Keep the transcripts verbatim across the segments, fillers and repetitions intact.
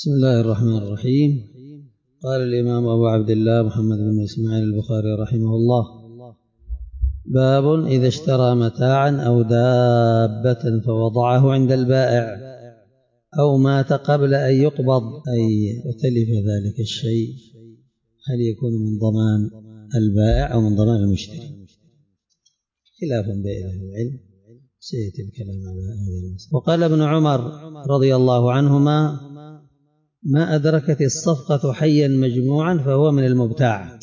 بسم الله الرحمن الرحيم. قال الإمام أبو عبد الله محمد بن إسماعيل البخاري رحمه الله: باب إذا اشترى متاعا أو دابة فوضعه عند البائع أو مات قبل أن يقبض أي تلف ذلك الشيء، هل يكون من ضمان البائع أو من ضمان المشتري؟ خلاف بين أهل العلم، سيأتي الكلام على هذه المسألة. وقال ابن عمر رضي الله عنهما: ما أدركت الصفقة حيا مجموعا فهو من المبتاع.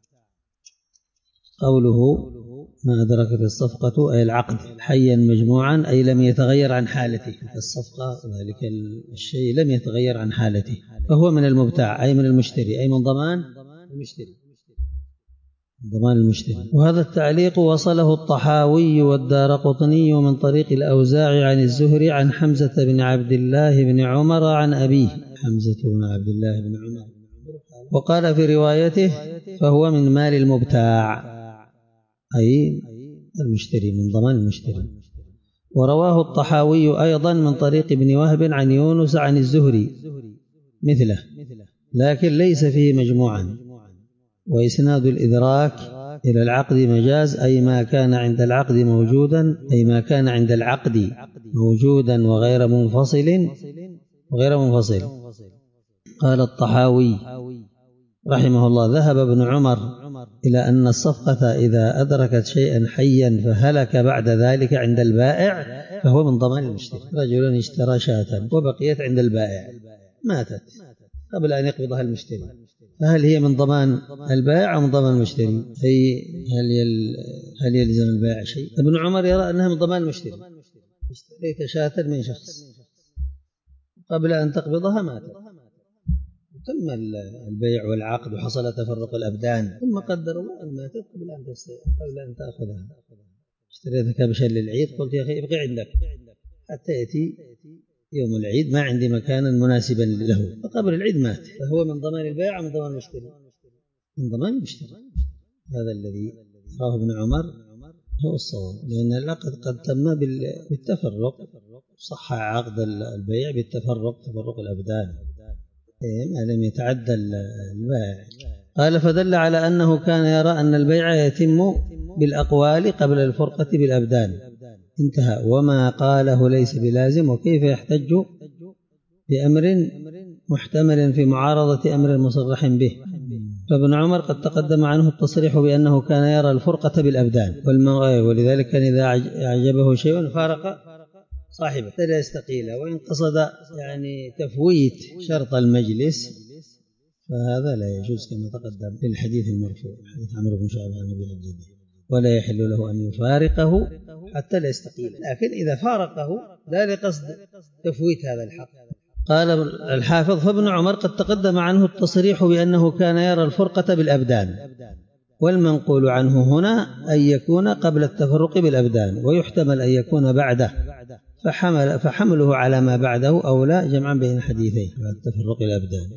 قوله ما أدركت الصفقة أي العقد حيا مجموعا أي لم يتغير عن حالته، الصفقة ذلك الشيء لم يتغير عن حالته فهو من المبتاع أي من المشتري، أي من ضمان المشتري ضمان المشتري. وهذا التعليق وصله الطحاوي والدارقطني من طريق الأوزاعي عن الزهري عن حمزة بن عبد الله بن عمر عن أبيه حمزة بن عبد الله بن عمر، وقال في روايته فهو من مال المبتاع أي المشتري من ضمان المشتري. ورواه الطحاوي أيضا من طريق ابن وهب عن يونس عن الزهري مثله، لكن ليس فيه مجموعا. وإسناد الإدراك إلى العقد مجاز أي ما كان عند العقد موجودا أي ما كان عند العقد موجودا وغير منفصل وغير منفصل. قال الطحاوي رحمه الله: ذهب ابن عمر إلى أن الصفقة إذا أدركت شيئا حيا فهلك بعد ذلك عند البائع فهو من ضمان المشتري. رجل اشترى شاة وبقيت عند البائع ماتت قبل أن يقبضها المشتري، فهل هي من ضمان البائع أو من ضمان المشتري؟ أي هل, يل هل يلزم البائع شيء؟ ابن عمر يرى أنها من ضمان المشتري. اشتريت شاة من شخص قبل أن تقبضها ماتت، تم البيع والعقد وحصل تفرق الأبدان، ثم قدر الله أن ماتت قبل أن قبل أن تأخذها. اشتريت كبشا للعيد، قلت يا أخي ابقي عندك حتى يأتي يوم العيد، ما عندي مكانا مناسبا له، فقبل العيد مات، فهو من ضمان البائع ومن ضمان المشتري؟ من ضمان المشتري. هذا الذي راه ابن عمر هو الصواب، لأن العقد قد تم بالتفرق، صح عقد البيع بالتفرق تفرق الأبدان ما لم يتعدى البائع. قال: فدل على أنه كان يرى أن البيع يتم بالأقوال قبل الفرقة بالأبدان، انتهى. وما قاله ليس بلازم، وكيف يحتج بأمر محتمل في معارضة أمر مصرح به؟ فابن عمر قد تقدم عنه التصريح بأنه كان يرى الفرقة بالأبدان، ولذلك كان إذا أعجبه شيء فارق صاحبه لا يستقيل، وإن قصد يعني تفويت شرط المجلس فهذا لا يجوز كما تقدم في الحديث المرفوع حديث عمرو بن شعبة عن أبي عن جده، ولا يحل له أن يفارقه حتى لا يستقيل، لكن إذا فارقه لا لقصد تفويت هذا الحق. قال الحافظ: فابن عمر قد تقدم عنه التصريح بأنه كان يرى الفرقة بالأبدان، والمنقول عنه هنا أن يكون قبل التفرق بالأبدان، ويحتمل أن يكون بعده، فحمل فحمله على ما بعده أولى جمعا بين الحديثين بعد تفرق الأبدان.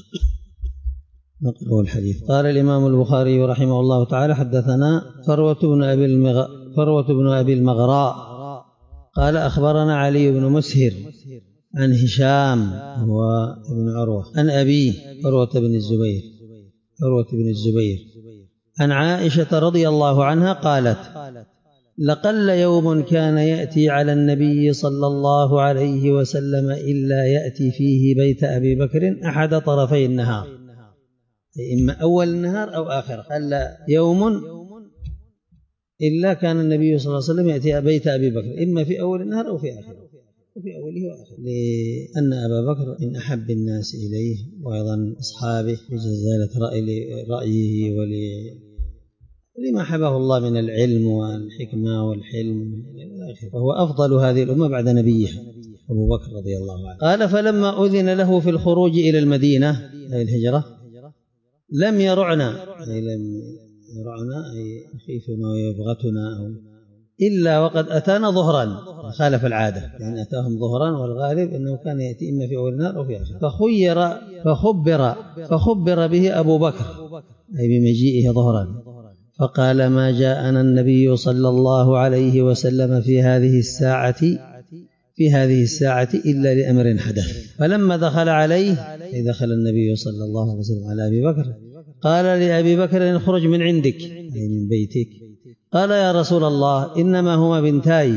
نقرأ الحديث. قال الإمام البخاري رحمه الله تعالى: حدثنا فروة بن أبي المغ... فروة بن أبي المغراء قال: أخبرنا علي بن مسهر عن هشام هو ابن عروة عن أبيه فروة بن الزبير فروة بن الزبير عن عائشة رضي الله عنها قالت: لقل يوم كان يأتي على النبي صلى الله عليه وسلم إلا يأتي فيه بيت أبي بكر أحد طرفي النهار، إما أول النهار أو آخر. قال يوم إلا كان النبي صلى الله عليه وسلم يأتي بيت أبي بكر إما في أول النهار أو في آخره، وفي أوله وآخره، لأن أبا بكر من أحب الناس إليه وأيضا أصحابه لجزالة رأيه ولما حبه الله من العلم والحكمة والحلم، فهو أفضل هذه الأمة بعد نبيها أبو بكر رضي الله عنه. قال: فلما أذن له في الخروج إلى المدينة أي الهجرة لم يرعنا أي لم يرعنا أي يخيفنا ويبغتنا أو إلا وقد أتانا ظهرا، خالف العادة، يعني أتاهم ظهرا، والغالب أنه كان يأتي إما في أول النهار أو في آخر. فخير فخبر فخبر به أبو بكر أي بمجيئه ظهرا، فقال: ما جاءنا النبي صلى الله عليه وسلم في هذه الساعة في هذه الساعة إلا لأمر حدث. فلما دخل عليه دخل النبي صلى الله عليه وسلم على أبي بكر قال لأبي بكر اخرج من عندك أي من بيتك. قال يا رسول الله إنما هما بنتاي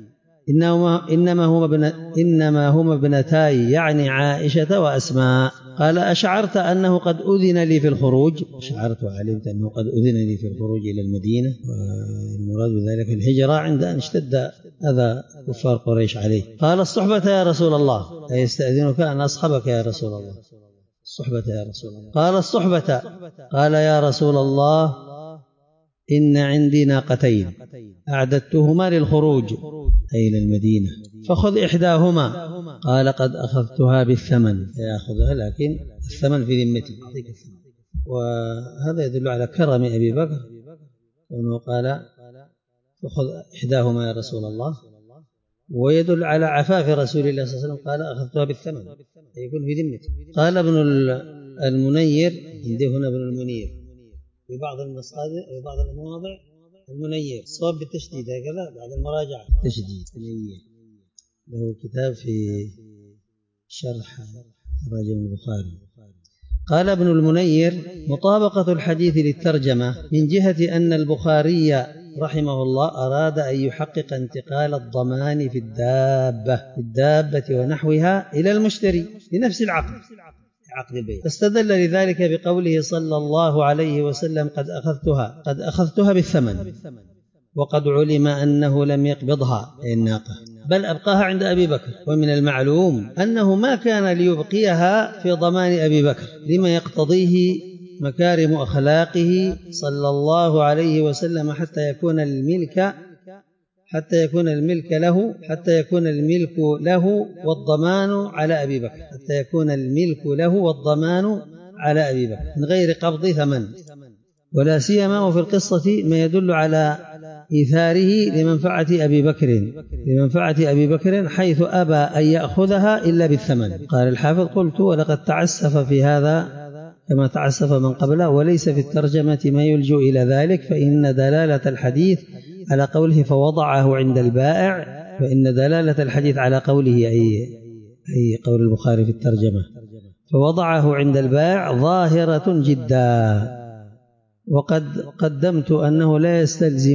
إنما, إنما, هما بن إنما هما ابنتاي يعني عائشة وأسماء. قال أشعرت أنه قد أذن لي في الخروج؟ أشعرت وعلمت أنه قد أذن لي في الخروج إلى المدينة، والمراد بذلك الهجرة عند أن اشتد أذى كفار قريش عليه. قال الصحبة يا رسول الله أي يستأذنك أن أصحبك يا رسول الله. الصحبة يا رسول الله. قال الصحبة. قال يا رسول الله إن عندي ناقتين أعددتهما للخروج أي إلى المدينة فخذ إحداهما. قال قد أخذتها بالثمن يأخذها لكن الثمن في ذمتي أعطيك الثمن. وهذا يدل على كرم أبي بكر وأنه قال فخذ إحداهما يا رسول الله، ويدل على عفاف رسول الله صلى الله عليه وسلم قال أخذتها بالثمن يكون في ذمتي. قال ابن المنير عندي هنا ابن المنير في بعض المصادر في بعض المواضع المنير صواب بالتشديد هكذا بعد المراجعة تشديد منير. له كتاب في شرح تراجم البخاري. قال ابن المنير مطابقة الحديث للترجمة من جهة أن البخاري رحمه الله أراد أن يحقق انتقال الضمان في الدابة في الدابة ونحوها إلى المشتري لنفس العقد عقد البيع، فاستدل لذلك بقوله صلى الله عليه وسلم قد أخذتها قد أخذتها بالثمن، وقد علم أنه لم يقبضها أي الناقة بل أبقاها عند أبي بكر. ومن المعلوم أنه ما كان ليبقيها في ضمان أبي بكر لما يقتضيه مكارم أخلاقه صلى الله عليه وسلم حتى يكون الملك حتى يكون الملك له حتى يكون الملك له والضمان على أبي بكر حتى يكون الملك له والضمان على أبي بكر من غير قبض ثمن، ولا سيما وفي القصة ما يدل على إيثاره لمنفعة أبي بكر لمنفعة أبي بكر حيث أبى أن يأخذها إلا بالثمن. قال الحافظ قلت ولقد تعسف في هذا كما تعسف من قبله، وليس في الترجمة ما يلجأ إلى ذلك، فإن دلالة الحديث على قوله فوضعه عند البائع فإن دلالة الحديث على قوله أي, أي قول البخاري في الترجمة فوضعه عند البائع ظاهرة جدا، وقد قدمت أنه لا يستلزم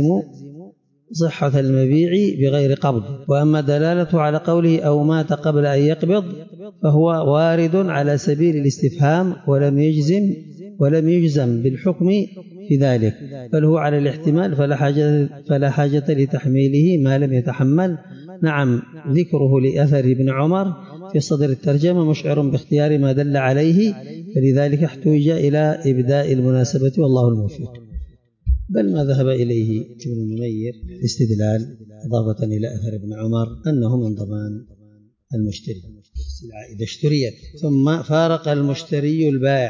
صحة المبيع بغير قبض. وأما دلالته على قوله أو مات قبل أن يقبض فهو وارد على سبيل الاستفهام ولم يجزم ولم يجزم بالحكم في ذلك، بل هو على الاحتمال فلا حاجة, فلا حاجة لتحميله ما لم يتحمل. نعم ذكره لأثر ابن عمر في صدر الترجمة مشعر باختيار ما دل عليه، فلذلك احتوج إلى إبداء المناسبة والله الموفق، بل ما ذهب إليه ابن المنير استدلال إضافة إلى أثر ابن عمر أنه من ضمان المشتري إذا اشتريت ثم فارق المشتري البائع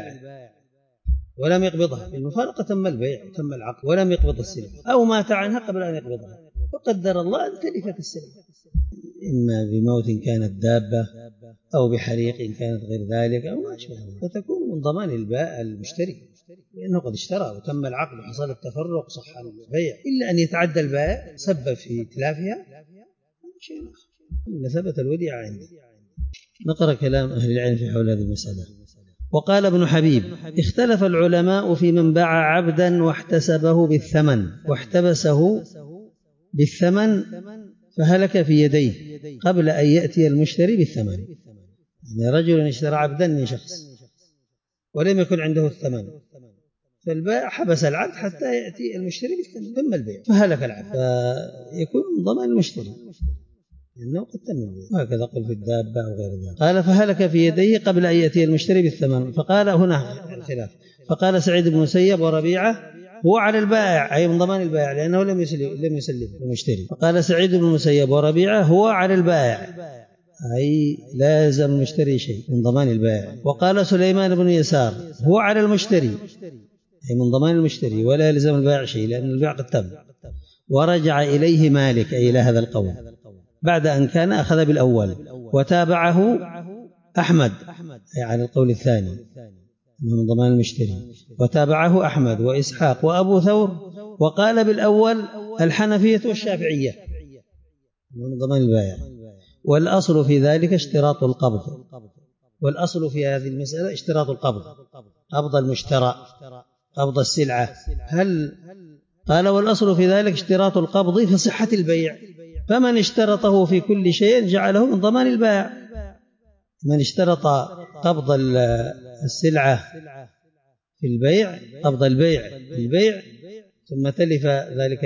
ولم يقبضها، المفارقة تم البيع تم العقد ولم يقبض السلعة أو مات عنها قبل أن يقبضها وقدر الله أن تلفت السلعة إما بموت كانت دابة أو بحريق كانت غير ذلك أو ما أشبه، فتكون من ضمان البائع المشتري لأنه قد اشترى وتم العقد وحصل التفرق صح البيع، إلا أن يتعدى البائع سبب في تلافها شيء آخر مثبت الوديعة عنده. نقرأ كلام أهل العلم في حول هذه المسألة. وقال ابن حبيب اختلف العلماء في من باع عبدا واحتسبه بالثمن واحتبسه بالثمن فهلك في يديه قبل أن يأتي المشتري بالثمن. يعني رجل اشترى عبدا من شخص ولم يكن عنده الثمن، فالبائع حبس العبد حتى يأتي المشتري بالثمن تم البيع فهلك العبد، فيكون من ضمان المشتري لأنه قد تم البيع، وهكذا قل في الدابة أو غير ذلك. قال فهلك في يديه قبل أن يأتي المشتري بالثمن. فقال هنا الخلاف، فقال سعيد بن المسيب وربيعة هو على البائع أي من ضمان البائع لأنه لم يسلم لم يسلم المشتري. فقال سعيد بن المسيب وربيعة هو على البائع أي لا يلزم المشتري شيء من ضمان البائع. وقال سليمان بن يسار هو على المشتري أي من ضمان المشتري ولا يلزم البائع شيء لأن البيع قد تم. ورجع إليه مالك أي إلى هذا القول بعد أن كان أخذ بالأول، وتابعه أحمد أي على القول الثاني من ضمان المشتري، وتابعه أحمد وإسحاق وأبو ثور، وقال بالأول الحنفية والشافعية من ضمان البائع، والأصل في ذلك اشتراط القبض والأصل في هذه المسألة اشتراط القبض، قبض المشترى، قبض السلعة. هل قال والأصل في ذلك اشتراط القبض في صحة البيع، فمن اشترطه في كل شيء جعله من ضمان البائع. من اشترط قبض السلعة في البيع، قبض البيع في البيع ثم تلف ذلك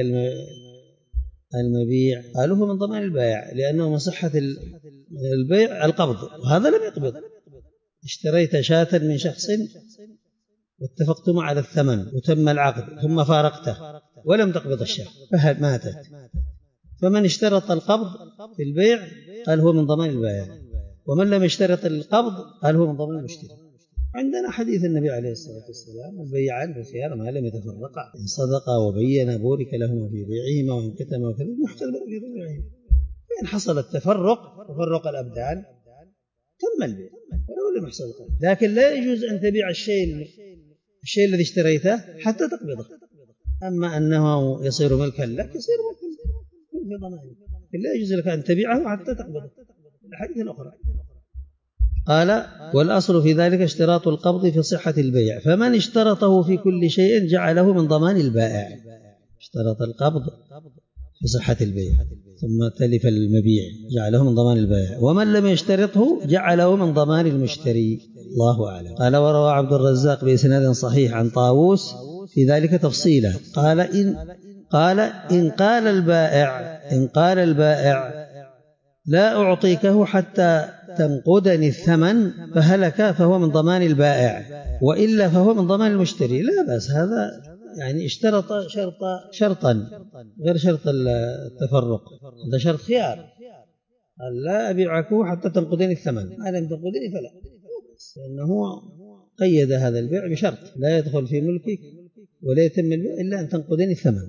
المبيع قالوا هو من ضمان البائع، لأنه من صحة البيع القبض، وهذا لم يقبض. اشتريت شاة من شخص واتفقتم على الثمن وتم العقد ثم فارقته ولم تقبض الشاة فماتت، فمن اشترط القبض في البيع قال هو من ضمان البائع، ومن لم يشترط القبض قال هو من ضمان المشتري. عندنا حديث النبي عليه الصلاة والسلام البيعان بالخيار ما لم يتفرقا، إن صدقا وبينا بورك لهما في بيعهما وإن كتما وكذبا محتل في بيعهما، فإن حصل التفرق تفرق الأبدان تم البيع ولو لم يحصل القبض. لكن لا يجوز أن تبيع الشيء الشيء الذي اشتريته حتى تقبضه، أما أنه يصير ملكا لك يصير ملكا في ضمانه، لا يجوز لك أن تبيعه حتى تقبضه. الحديث الأخرى قال والأصل في ذلك اشتراط القبض في صحة البيع، فمن اشترطه في كل شيء جعله من ضمان البائع. اشترط القبض في صحة البيع ثم تلف المبيع جعله من ضمان البائع، ومن لم يشترطه جعله من ضمان المشتري. الله أعلم. قال وروى عبد الرزاق بإسناد صحيح عن طاووس في ذلك تفصيلا قال إن قال إن قال البائع إن قال البائع لا أعطيكه حتى تنقدني الثمن فهلك فهو من ضمان البائع، وإلا فهو من ضمان المشتري. لا بأس، هذا يعني اشترط شرط شرطا غير شرط التفرق، هذا شرط خيار، قال لا أبيعك حتى تنقدني الثمن، ما لم تنقدني فلا، لأنه قيد هذا البيع بشرط لا يدخل في ملكك ولا يتم البيع إلا أن تنقدني الثمن.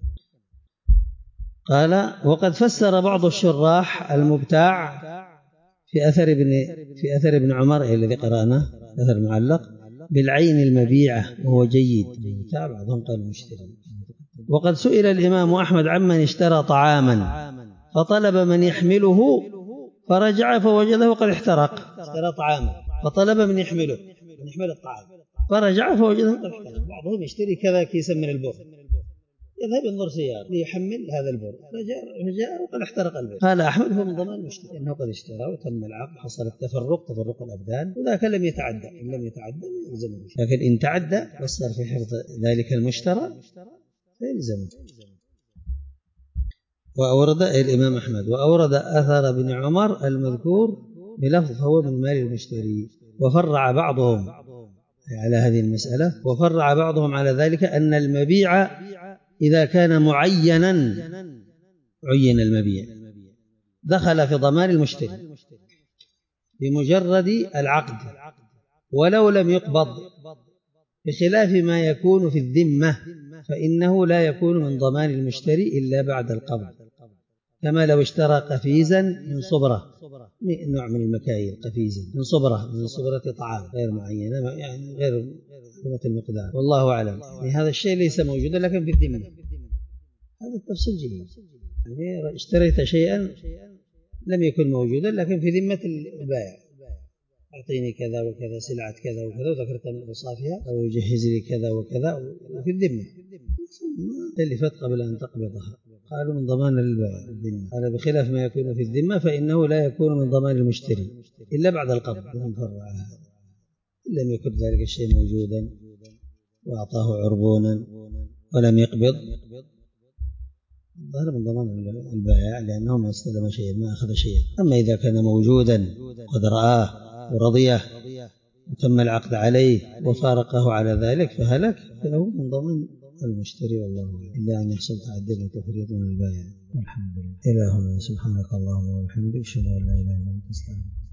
قال وقد فسر بعض الشراح المبتاع في أثر ابن في أثر ابن عمر الذي قرأناه أثر معلق بالعين المبيعة وهو جيد، المبتاع بعضهم قال المشتري. وقد سئل الإمام أحمد عمن اشترى طعاما فطلب من يحمله فرجع فوجده قد احترق. اشترى طعاما فطلب من يحمله من يحمل الطعام فرجع فوجده قد احترق. بعضهم يشتري كذا كيسا من البر يذهب ينظر سيارة ليحمل هذا البر فجاء وقد احترق البر. قال أحمد هو من ضمان المشتري إنه قد اشترى وتم العقد حصل التفرق تفرق الأبدان، وذاك لم يتعدى، إن لم يتعدى يلزمه، لكن إن تعدى وصار في حفظ ذلك المشترى فيلزمه. وأورد الإمام أحمد وأورد أثر ابن عمر المذكور بلفظ فهو من مال المشتري. وفرع بعضهم على هذه المسألة وفرع بعضهم على ذلك أن المبيع إذا كان معينا عين المبيع دخل في ضمان المشتري بمجرد العقد ولو لم يقبض، بخلاف ما يكون في الذمة فإنه لا يكون من ضمان المشتري إلا بعد القبض، كما لو اشترى قفيزا من صبرة، نوع من المكاييل، قفيزا من صبرة من صبرة طعام غير معينة يعني غير قيمة المقدار، والله أعلم. يعني هذا الشيء ليس موجودا لكن في الذمة، هذا التفصيل جيد. يعني اشتريت شيئا لم يكن موجودا لكن في ذمة البائع، أعطيني كذا وكذا سلعة كذا وكذا وذكرت أوصافها أو يجهز لي كذا وكذا وفي الذمة تلفت قبل أن تقبضها، قالوا من ضمان البائع الذمة. هذا بخلاف ما يكون في الذمة فإنه لا يكون من ضمان المشتري إلا بعد القبض. إن لم يكن ذلك الشيء موجودا وأعطاه عربونا ولم يقبض هذا من ضمان البائع لأنه ما استلم شيئا ما أخذ شيئا. أما إذا كان موجودا قد رآه ورضيه وتم العقد عليه وفارقه على ذلك فهلك فله من ضمان المشتري، والله أعلم، إلا أن يحصل تعدد وتفريط من البائع. الحمد لله. إلى هنا سبحانك اللهم وبحمدك أشهد أن لا إله إلا أنت أستغفرك.